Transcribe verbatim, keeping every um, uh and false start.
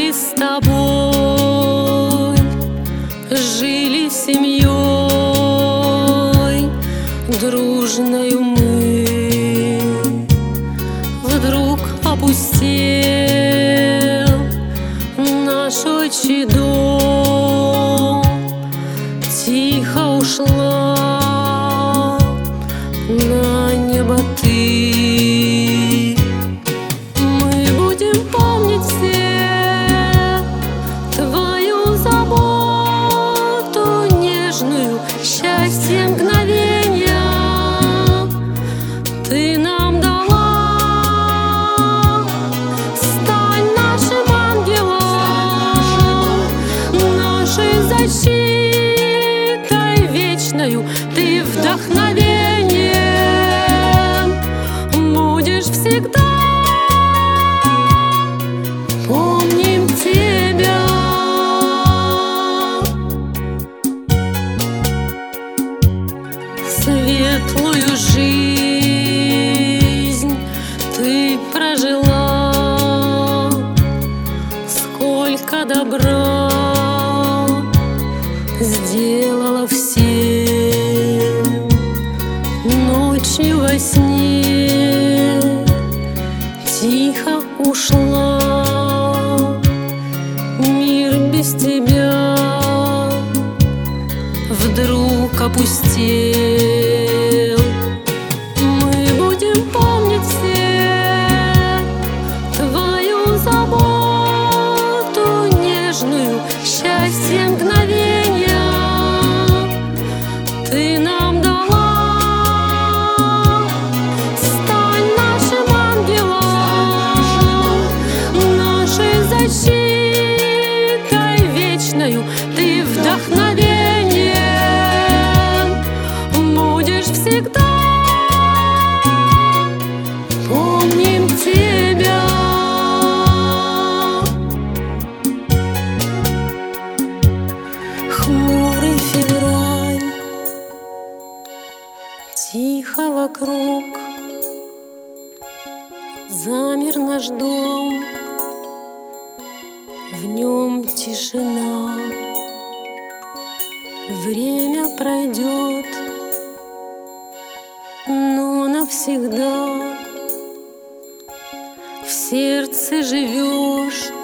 Мы с тобой жили семьей дружною, мы вдруг опустел наш отчий дом. Тихо ушла на небо ты. Мы будем помнить все твою заботу нежную, счастье мгновенья ты нам дала. Стань нашим ангелом, нашей защитой вечною. Ты вдохновением будешь всегда. Помним тебя. Светлую жизнь ты прожила, сколько добра сделала всем. Ночью во сне тихо ушла, мир без тебя вдруг опустел. Мы будем помнить все твою заботу нежную, счастье мгновенья ты нам дала. Стань нашим ангелом, нашей защитой вечною. Ты вдохновением будешь всегда. Помним тебя. Хмурый февраль, тихо вокруг, замер наш дом, в нем тишина. Время пройдет, но навсегда в сердце живешь